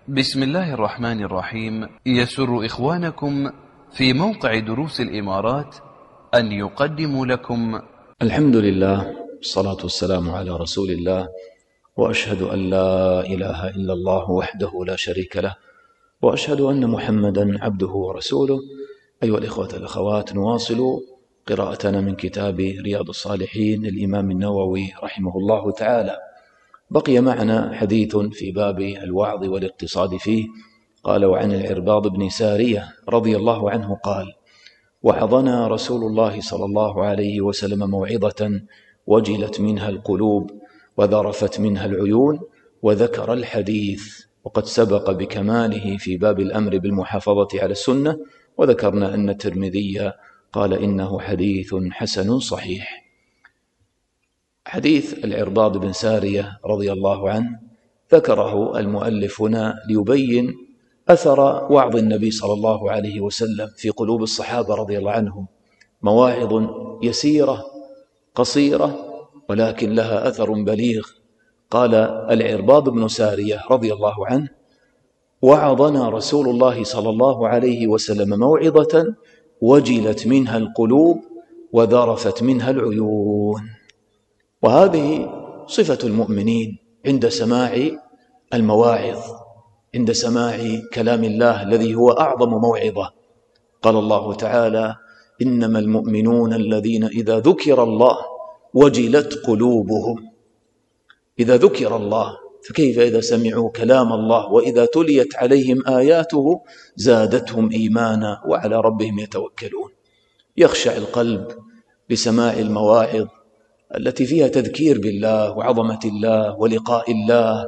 بسم الله الرحمن الرحيم. يسر إخوانكم في موقع دروس الإمارات أن يقدموا لكم الحمد لله والصلاة والسلام على رسول الله، وأشهد أن لا إله إلا الله وحده لا شريك له، وأشهد أن محمدا عبده ورسوله. أيها الإخوة الأخوات، نواصل قراءتنا من كتاب رياض الصالحين للإمام النووي رحمه الله تعالى. بقي معنا حديث في باب الوعظ والاقتصاد فيه. قال: وعن العرباض بن سارية رضي الله عنه قال: وعظنا رسول الله صلى الله عليه وسلم موعظة وجلت منها القلوب وذرفت منها العيون، وذكر الحديث، وقد سبق بكماله في باب الأمر بالمحافظة على السنة، وذكرنا أن الترمذي قال إنه حديث حسن صحيح. حديث العرباض بن سارية رضي الله عنه ذكره المؤلف هنا ليبين أثر وعظ النبي صلى الله عليه وسلم في قلوب الصحابة رضي الله عنهم. مواعظ يسيرة قصيرة ولكن لها أثر بليغ. قال العرباض بن سارية رضي الله عنه: وعظنا رسول الله صلى الله عليه وسلم موعظة وجلت منها القلوب وذرفت منها العيون. وهذه صفة المؤمنين عند سماع المواعظ، عند سماع كلام الله الذي هو أعظم موعظة. قال الله تعالى: إنما المؤمنون الذين إذا ذكر الله وجلت قلوبهم. إذا ذكر الله، فكيف إذا سمعوا كلام الله وإذا تليت عليهم آياته زادتهم إيمانا وعلى ربهم يتوكلون. يخشع القلب لسماع المواعظ التي فيها تذكير بالله وعظمة الله ولقاء الله،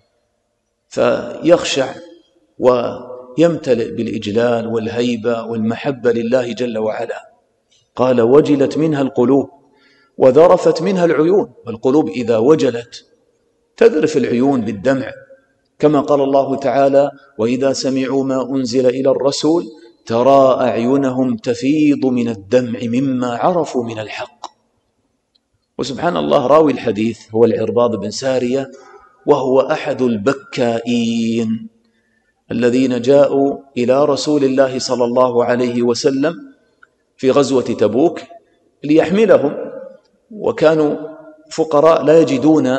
فيخشع ويمتلئ بالإجلال والهيبة والمحبة لله جل وعلا. قال: وجلت منها القلوب وذرفت منها العيون. والقلوب إذا وجلت تذرف العيون بالدمع، كما قال الله تعالى: وإذا سمعوا ما أنزل إلى الرسول ترى أعينهم تفيض من الدمع مما عرفوا من الحق. وسبحان الله، راوي الحديث هو العرباض بن سارية، وهو أحد البكائين الذين جاءوا إلى رسول الله صلى الله عليه وسلم في غزوة تبوك ليحملهم، وكانوا فقراء لا يجدون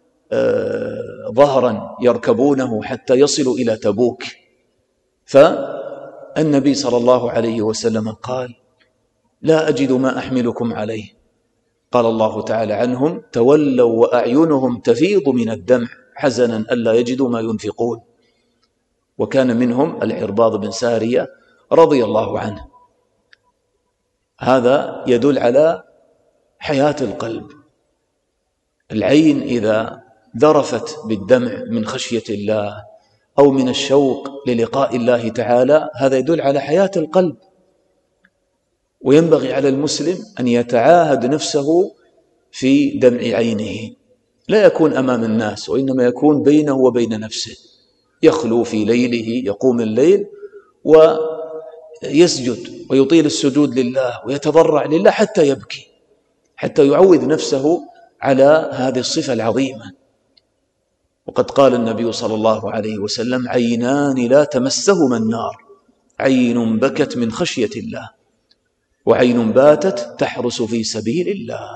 ظهرا يركبونه حتى يصلوا إلى تبوك. فالنبي صلى الله عليه وسلم قال: لا أجد ما أحملكم عليه. قال الله تعالى عنهم: تولوا وأعينهم تفيض من الدمع حزنا ألا يجدوا ما ينفقون. وكان منهم العرباض بن سارية رضي الله عنه. هذا يدل على حياة القلب. العين إذا ذرفت بالدمع من خشية الله أو من الشوق للقاء الله تعالى، هذا يدل على حياة القلب. وينبغي على المسلم أن يتعاهد نفسه في دمع عينه، لا يكون أمام الناس، وإنما يكون بينه وبين نفسه. يخلو في ليله، يقوم الليل ويسجد ويطيل السجود لله ويتضرع لله حتى يبكي، حتى يعود نفسه على هذه الصفة العظيمة. وقد قال النبي صلى الله عليه وسلم: عينان لا تمسهما النار، عين بكت من خشية الله، وعين باتت تحرس في سبيل الله.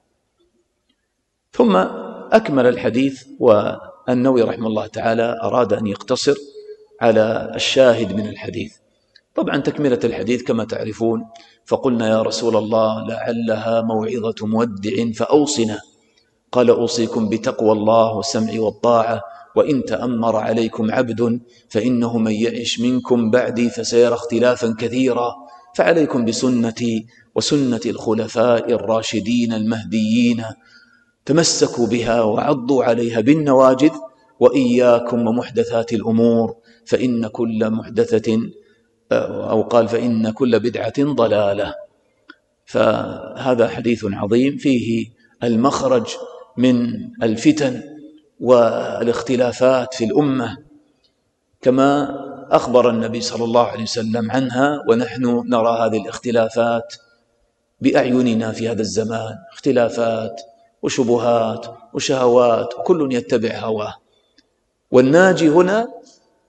ثم أكمل الحديث، والنووي رحمه الله تعالى أراد أن يقتصر على الشاهد من الحديث. طبعا تكملة الحديث كما تعرفون: فقلنا يا رسول الله لعلها موعظة مودع فأوصنا. قال: أوصيكم بتقوى الله والسمع والطاعة، وإن تأمر عليكم عبد فإنه من يعش منكم بعدي فسيرى اختلافا كثيرا، فعليكم بسنتي وسنة الخلفاء الراشدين المهديين، تمسكوا بها وعضوا عليها بالنواجذ، وإياكم ومحدثات الأمور فإن كل محدثة، أو قال فإن كل بدعة ضلالة. فهذا حديث عظيم فيه المخرج من الفتن والاختلافات في الأمة، كما أخبر النبي صلى الله عليه وسلم عنها، ونحن نرى هذه الاختلافات بأعيننا في هذا الزمان، اختلافات وشبهات وشهوات، وكل يتبع هواه. والناجي هنا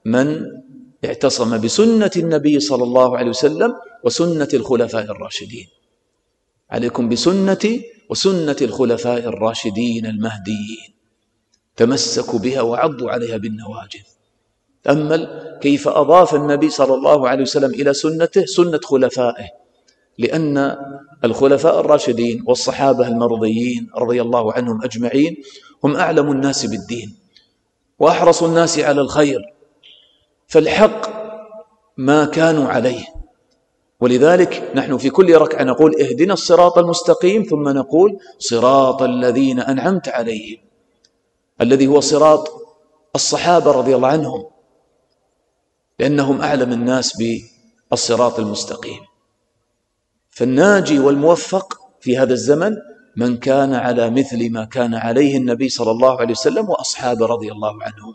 من اعتصم بسنة النبي صلى الله عليه وسلم وسنة الخلفاء الراشدين. عليكم بسنتي وسنة الخلفاء الراشدين المهديين، تمسكوا بها وعضوا عليها بالنواجذ. تأمل كيف أضاف النبي صلى الله عليه وسلم إلى سنته سنة خلفائه، لأن الخلفاء الراشدين والصحابة المرضيين رضي الله عنهم أجمعين هم أعلم الناس بالدين وأحرص الناس على الخير، فالحق ما كانوا عليه. ولذلك نحن في كل ركعة نقول اهدنا الصراط المستقيم، ثم نقول صراط الذين أنعمت عليهم، الذي هو صراط الصحابة رضي الله عنهم، لأنهم أعلم الناس بالصراط المستقيم. فالناجي والموفق في هذا الزمن من كان على مثل ما كان عليه النبي صلى الله عليه وسلم وأصحابه رضي الله عنهم.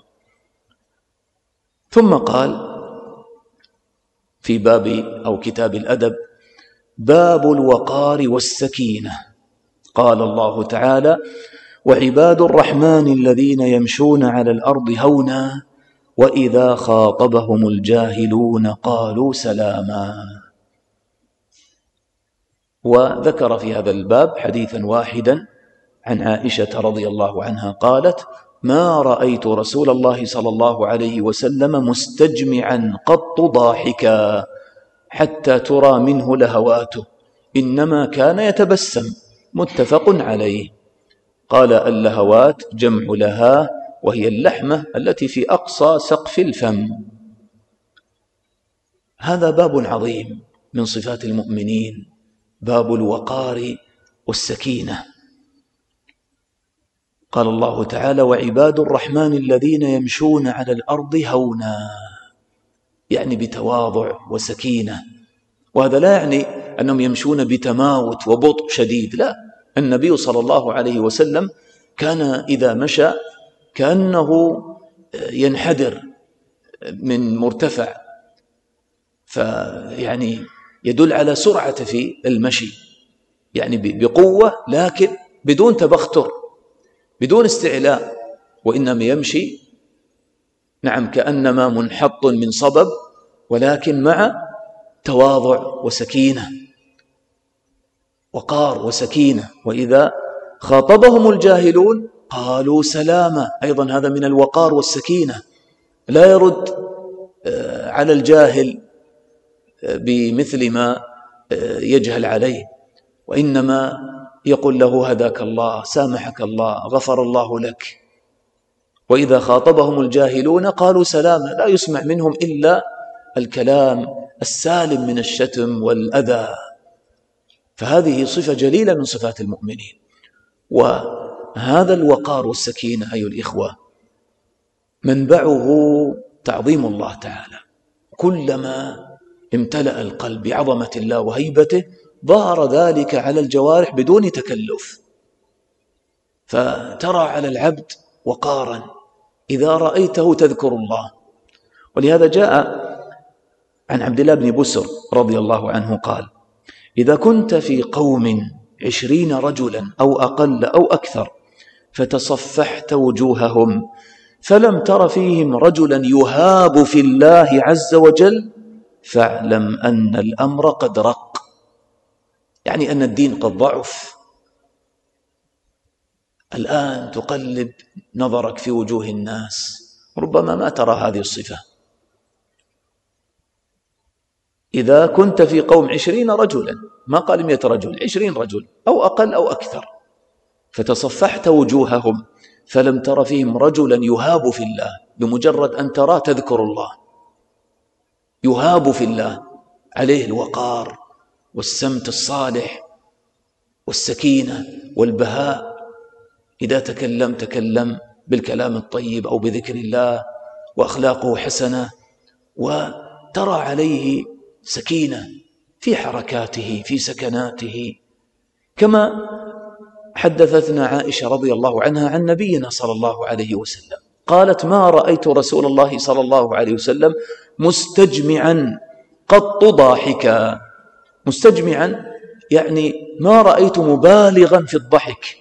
ثم قال في باب أو كتاب الأدب: باب الوقار والسكينة. قال الله تعالى: وعباد الرحمن الذين يمشون على الأرض هونا وإذا خاطبهم الجاهلون قالوا سلاما. وذكر في هذا الباب حديثا واحدا عن عائشة رضي الله عنها قالت: ما رأيت رسول الله صلى الله عليه وسلم مستجمعا قط ضاحكا حتى ترى منه لهواته، إنما كان يتبسم. متفق عليه. قال: اللهوات جمع لها، وهي اللحمة التي في أقصى سقف الفم. هذا باب عظيم من صفات المؤمنين، باب الوقار والسكينة. قال الله تعالى: وعباد الرحمن الذين يمشون على الأرض هونا، يعني بتواضع وسكينة. وهذا لا يعني أنهم يمشون بتماوت وبطء شديد، لا، النبي صلى الله عليه وسلم كان إذا مشى كأنه ينحدر من مرتفع، فيعني يدل على سرعة في المشي، يعني بقوة لكن بدون تبختر بدون استعلاء، وإنما يمشي نعم كأنما منحط من صبب، ولكن مع تواضع وسكينة، وقار وسكينة. وإذا خاطبهم الجاهلون قالوا سلاما، أيضا هذا من الوقار والسكينة، لا يرد على الجاهل بمثل ما يجهل عليه، وإنما يقول له: هداك الله، سامحك الله، غفر الله لك. وإذا خاطبهم الجاهلون قالوا سلاما، لا يسمع منهم إلا الكلام السالم من الشتم والأذى. فهذه صفة جليلة من صفات المؤمنين. وهذا الوقار والسكينة أيها الإخوة منبعه تعظيم الله تعالى. كلما امتلأ القلب بعظمة الله وهيبته ظهر ذلك على الجوارح بدون تكلف، فترى على العبد وقارا إذا رأيته تذكر الله. ولهذا جاء عن عبد الله بن بسر رضي الله عنه قال: إذا كنت في قوم 20 رجلا أو أقل أو أكثر فتصفحت وجوههم فلم تر فيهم رجلا يهاب في الله عز وجل فاعلم أن الأمر قد رق، يعني أن الدين قد ضعف. الآن تقلب نظرك في وجوه الناس ربما ما ترى هذه الصفة. إذا كنت في قوم 20 رجلا، ما قال 100 رجل، 20 رجل أو أقل أو أكثر، فتصفحت وجوههم فلم تر فيهم رجلا يهاب في الله، بمجرد أن ترى تذكر الله، يهاب في الله، عليه الوقار والسمت الصالح والسكينة والبهاء. إذا تكلم بالكلام الطيب أو بذكر الله، وأخلاقه حسنة، وترى عليه سكينة في حركاته في سكناته. كما حدثتنا عائشة رضي الله عنها عن نبينا صلى الله عليه وسلم قالت: ما رأيت رسول الله صلى الله عليه وسلم مستجمعا قط ضاحكا. مستجمعا يعني ما رأيت مبالغا في الضحك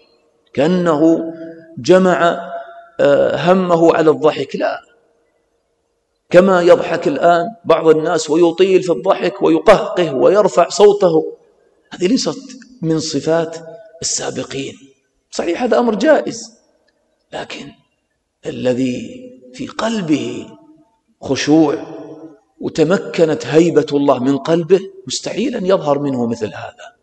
كأنه جمع همه على الضحك، لا، كما يضحك الآن بعض الناس ويطيل في الضحك ويقهقه ويرفع صوته، هذه ليست من صفات السابقين. صحيح هذا أمر جائز، لكن الذي في قلبه خشوع وتمكنت هيبة الله من قلبه مستحيل أن يظهر منه مثل هذا.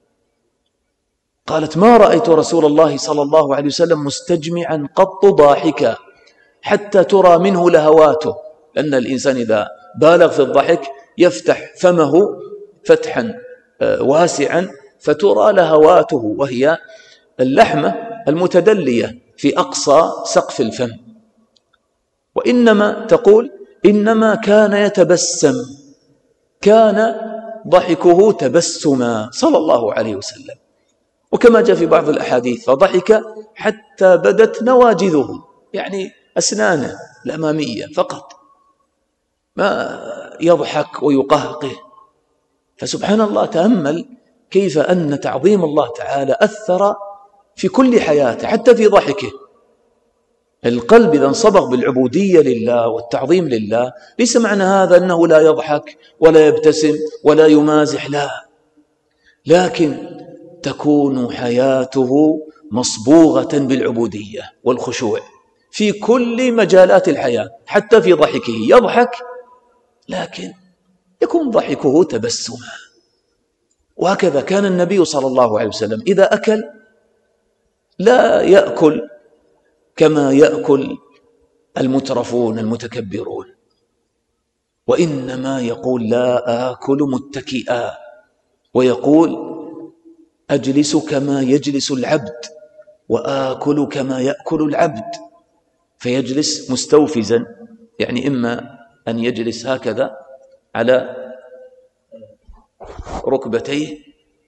قالت: ما رأيت رسول الله صلى الله عليه وسلم مستجمعا قط ضاحكا حتى ترى منه لهواته، لأن الإنسان إذا بالغ في الضحك يفتح فمه فتحا واسعا فترى لهواته، وهي اللحمة المتدلية في أقصى سقف الفم. وإنما تقول: إنما كان يتبسم، كان ضحكه تبسما صلى الله عليه وسلم. وكما جاء في بعض الأحاديث: فضحك حتى بدت نواجذه، يعني أسنانه الأمامية فقط، ما يضحك ويقهقه. فسبحان الله، تأمل كيف أن تعظيم الله تعالى أثر في كل حياته حتى في ضحكه. القلب إذا انصبغ بالعبودية لله والتعظيم لله ليس معنى هذا أنه لا يضحك ولا يبتسم ولا يمازح، لا، لكن تكون حياته مصبوغة بالعبودية والخشوع في كل مجالات الحياة، حتى في ضحكه يضحك لكن يكون ضحكه تبسما. وهكذا كان النبي صلى الله عليه وسلم إذا أكل لا يأكل كما يأكل المترفون المتكبرون، وإنما يقول: لا آكل متكئا، ويقول: أجلس كما يجلس العبد وآكل كما يأكل العبد. فيجلس مستوفزا، يعني إما أن يجلس هكذا على ركبتيه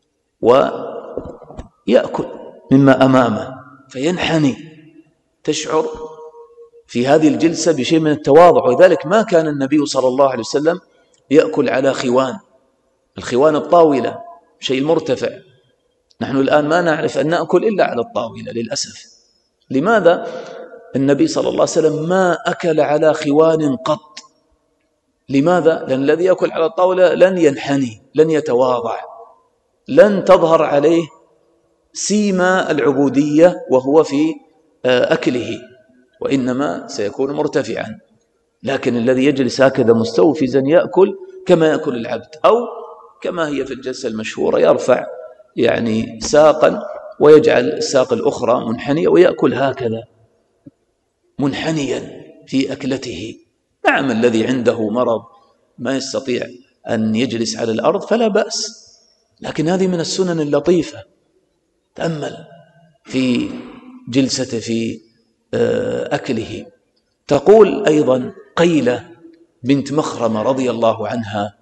ويأكل مما أمامه فينحني، تشعر في هذه الجلسة بشيء من التواضع. وذلك ما كان النبي صلى الله عليه وسلم يأكل على خوان، الخوان الطاولة شيء مرتفع، نحن الآن ما نعرف أن نأكل إلا على الطاولة للأسف. لماذا؟ النبي صلى الله عليه وسلم ما أكل على خوان قط. لماذا؟ لأن الذي يأكل على الطاولة لن ينحني، لن يتواضع، لن تظهر عليه سيما العبودية وهو في أكله، وإنما سيكون مرتفعا. لكن الذي يجلس هكذا مستوفزا يأكل كما يأكل العبد، أو كما هي في الجلسة المشهورة يرفع يعني ساقا ويجعل الساق الأخرى منحنية ويأكل هكذا منحنيا في أكلته. نعم، الذي عنده مرض ما يستطيع أن يجلس على الأرض فلا بأس، لكن هذه من السنن اللطيفة. تأمل في جلسته في أكله. تقول أيضا قيلة بنت مخرمة رضي الله عنها: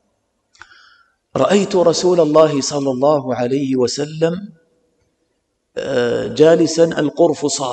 رأيت رسول الله صلى الله عليه وسلم جالسا القرفصاء،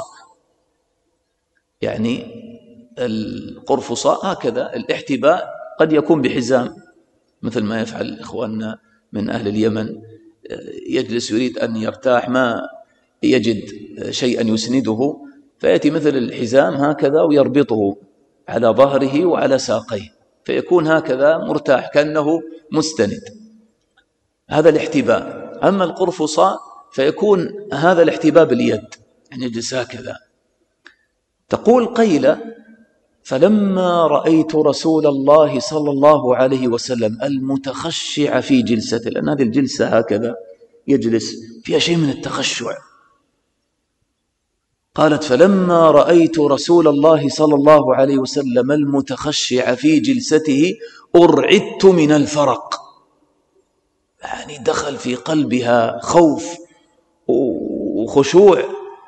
يعني القرفصاء هكذا الاحتباء قد يكون بحزام مثل ما يفعل إخواننا من أهل اليمن، يجلس يريد أن يرتاح ما يجد شيئا يسنده فيأتي مثل الحزام هكذا ويربطه على ظهره وعلى ساقيه فيكون هكذا مرتاح كأنه مستند، هذا الاحتباء. أما القرفصاء فيكون هذا الاحتباء باليد، يعني يجلس هكذا. تقول قيلة: فلما رأيت رسول الله صلى الله عليه وسلم المتخشع في جلسته، لأن هذه الجلسة هكذا يجلس فيها شيء من التخشع، قالت: فلما رأيت رسول الله صلى الله عليه وسلم المتخشع في جلسته أرعدت من الفرق، يعني دخل في قلبها خوف وخشوع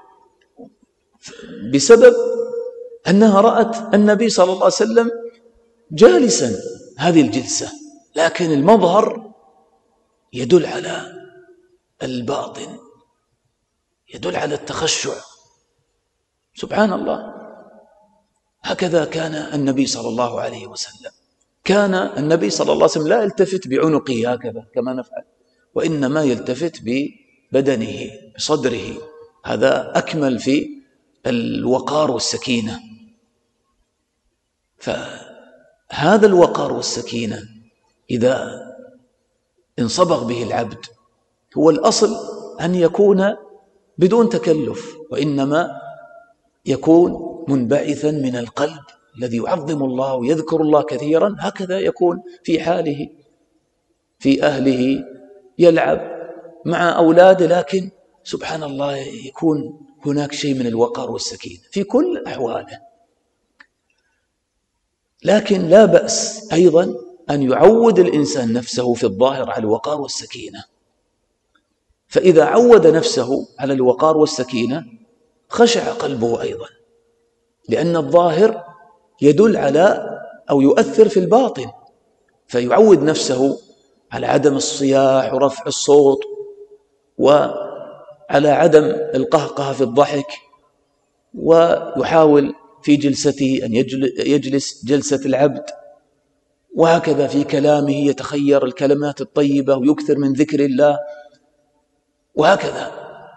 بسبب أنها رأت النبي صلى الله عليه وسلم جالسا هذه الجلسة، لكن المظهر يدل على الباطن، يدل على التخشع. سبحان الله، هكذا كان النبي صلى الله عليه وسلم. كان النبي صلى الله عليه وسلم لا يلتفت بعنقه هكذا كما نفعل، وإنما يلتفت ببدنه بصدره، هذا أكمل في الوقار والسكينة. هذا الوقار والسكينة إذا انصبغ به العبد هو الأصل أن يكون بدون تكلف، وإنما يكون منبعثا من القلب الذي يعظم الله ويذكر الله كثيرا. هكذا يكون في حاله في أهله، يلعب مع أولاده، لكن سبحان الله يكون هناك شيء من الوقار والسكينة في كل أحواله. لكن لا بأس أيضا أن يعود الإنسان نفسه في الظاهر على الوقار والسكينة، فإذا عود نفسه على الوقار والسكينة خشع قلبه أيضا، لأن الظاهر يدل على أو يؤثر في الباطن، فيعود نفسه على عدم الصياح ورفع الصوت، وعلى عدم القهقه في الضحك، ويحاول في جلسته أن يجلس جلسة العبد، وهكذا في كلامه يتخير الكلمات الطيبة ويكثر من ذكر الله، وهكذا.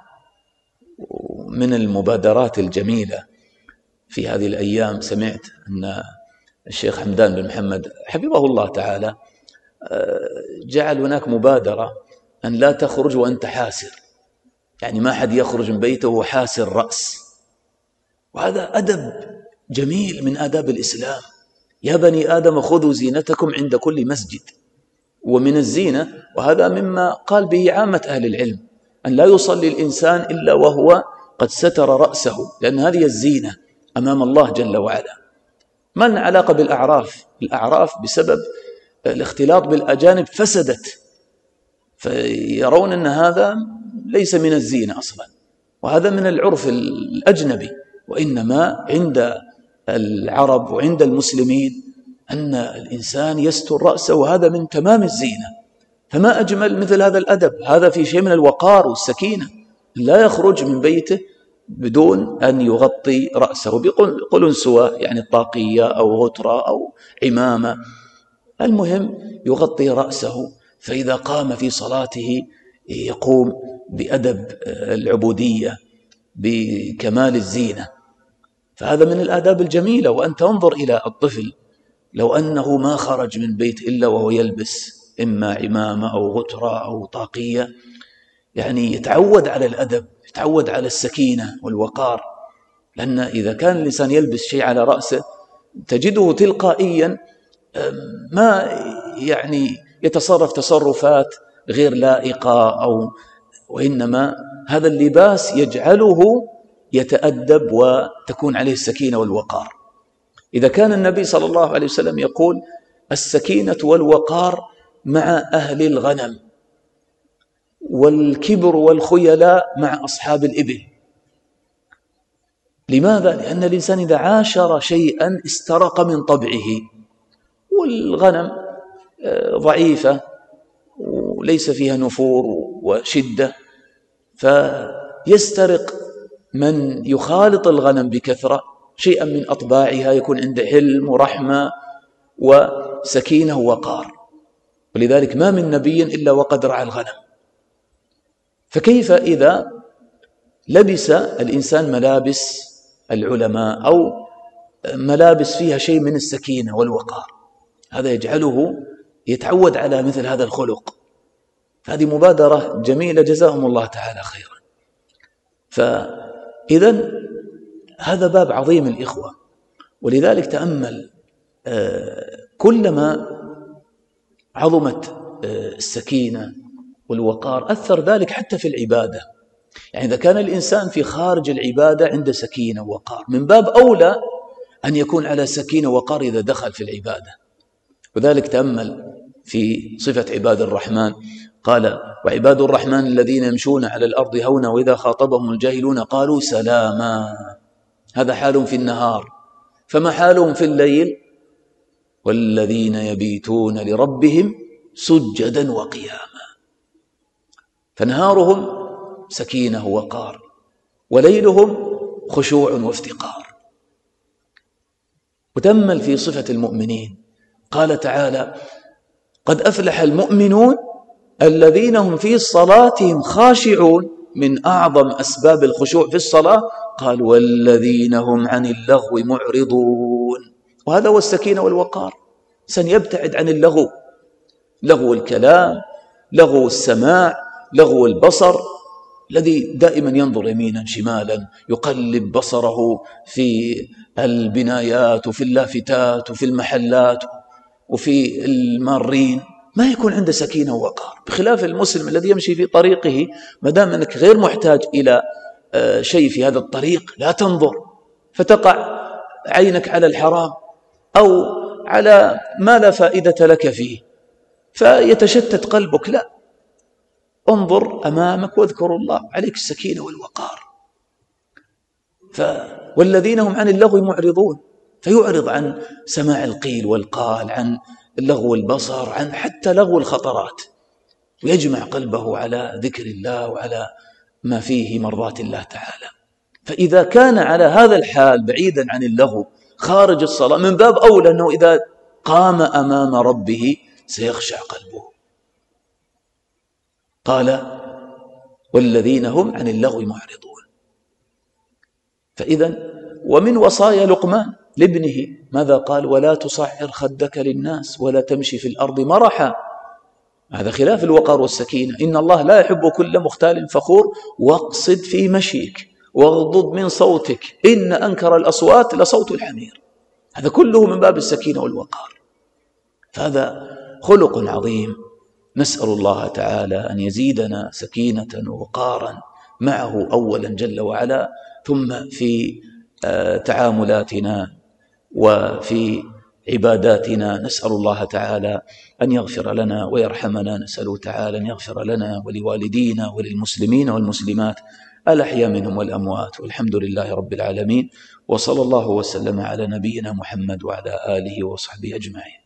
من المبادرات الجميلة في هذه الأيام سمعت أن الشيخ حمدان بن محمد حفظه الله تعالى جعل هناك مبادرة أن لا تخرج وأنت حاسر، يعني ما حد يخرج من بيته وهو حاسر رأس، وهذا أدب جميل من آداب الإسلام. يا بني آدم خذوا زينتكم عند كل مسجد. ومن الزينة، وهذا مما قال به عامة أهل العلم، أن لا يصلي الإنسان إلا وهو قد ستر رأسه، لأن هذه الزينة أمام الله جل وعلا. ما لنا علاقة بالأعراف، الأعراف بسبب الاختلاط بالأجانب فسدت، فيرون أن هذا ليس من الزينة أصلا، وهذا من العرف الأجنبي، وإنما عند العرب وعند المسلمين أن الإنسان يستر رأسه، وهذا من تمام الزينة. فما أجمل مثل هذا الأدب، هذا في شيء من الوقار والسكينة، لا يخرج من بيته بدون أن يغطي رأسه بقلنسوة، يعني الطاقية أو غترة أو عمامة، المهم يغطي رأسه. فإذا قام في صلاته يقوم بأدب العبودية بكمال الزينة، فهذا من الآداب الجميلة. وأن تنظر إلى الطفل لو أنه ما خرج من بيت إلا وهو يلبس إما عمامة أو غترة أو طاقية، يعني يتعود على الأدب، يتعود على السكينة والوقار. لأن إذا كان الإنسان يلبس شيء على رأسه تجده تلقائيا ما يعني يتصرف تصرفات غير لائقة، وإنما هذا اللباس يجعله يتأدب وتكون عليه السكينة والوقار. إذا كان النبي صلى الله عليه وسلم يقول السكينة والوقار مع أهل الغنم، والكبر والخيلاء مع أصحاب الإبل. لماذا؟ لأن الإنسان إذا عاشر شيئا استرق من طبعه، والغنم ضعيفة وليس فيها نفور وشدة، فيسترق من يخالط الغنم بكثرة شيئا من أطباعها، يكون عنده حلم ورحمة وسكينة ووقار. ولذلك ما من نبي إلا وقد رعى الغنم. فكيف إذا لبس الإنسان ملابس العلماء أو ملابس فيها شيء من السكينة والوقار؟ هذا يجعله يتعود على مثل هذا الخلق. هذه مبادرة جميلة جزاهم الله تعالى خيرا. فإذا هذا باب عظيم الإخوة. ولذلك تأمل كلما عظمت السكينة والوقار أثر ذلك حتى في العبادة. يعني إذا كان الإنسان في خارج العبادة عنده سكينة ووقار، من باب أولى أن يكون على سكينة ووقار إذا دخل في العبادة. وذلك تأمل في صفة عباد الرحمن، قال وعباد الرحمن الذين يمشون على الأرض هونا وإذا خاطبهم الجاهلون قالوا سلاما. هذا حال في النهار، فما حالهم في الليل؟ والذين يبيتون لربهم سجدا وقياما. فنهارهم سكينة ووقار، وليلهم خشوع وافتقار. وتأمل في صفة المؤمنين، قال تعالى قد أفلح المؤمنون الذين هم في صلاتهم خاشعون. من أعظم أسباب الخشوع في الصلاة قال والذين هم عن اللغو معرضون. وهذا هو السكينة والوقار. يبتعد عن اللغو، لغو الكلام، لغو السماع، لغو البصر، الذي دائما ينظر يمينا شمالا، يقلب بصره في البنايات وفي اللافتات وفي المحلات وفي المارين، ما يكون عنده سكينة ووقار. بخلاف المسلم الذي يمشي في طريقه، ما دام أنك غير محتاج إلى شيء في هذا الطريق لا تنظر فتقع عينك على الحرام أو على ما لا فائدة لك فيه فيتشتت قلبك، لا، انظر أمامك واذكر الله، عليك السكينة والوقار. والذين هم عن اللغو معرضون، فيعرض عن سماع القيل والقال، عن لغو البصر، عن حتى لغو الخطرات، ويجمع قلبه على ذكر الله وعلى ما فيه مرضاة الله تعالى. فإذا كان على هذا الحال بعيدا عن اللغو خارج الصلاة، من باب أولى أنه إذا قام أمام ربه سيخشع قلبه. قال والذين هم عن اللغو معرضون. فإذا ومن وصايا لقمان لابنه ماذا قال؟ ولا تصعر خدك للناس ولا تمشي في الأرض مرحا. هذا خلاف الوقار والسكينة. إن الله لا يحب كل مختال فخور واقصد في مشيك واغضض من صوتك إن أنكر الأصوات لصوت الحمير. هذا كله من باب السكينة والوقار. فهذا خلق عظيم، نسأل الله تعالى أن يزيدنا سكينة ووقارا معه أولا جل وعلا، ثم في تعاملاتنا وفي عباداتنا. نسأل الله تعالى أن يغفر لنا ويرحمنا، نسأله تعالى أن يغفر لنا ولوالدينا وللمسلمين والمسلمات الأحياء منهم والأموات، والحمد لله رب العالمين، وصلى الله وسلم على نبينا محمد وعلى آله وصحبه أجمعين.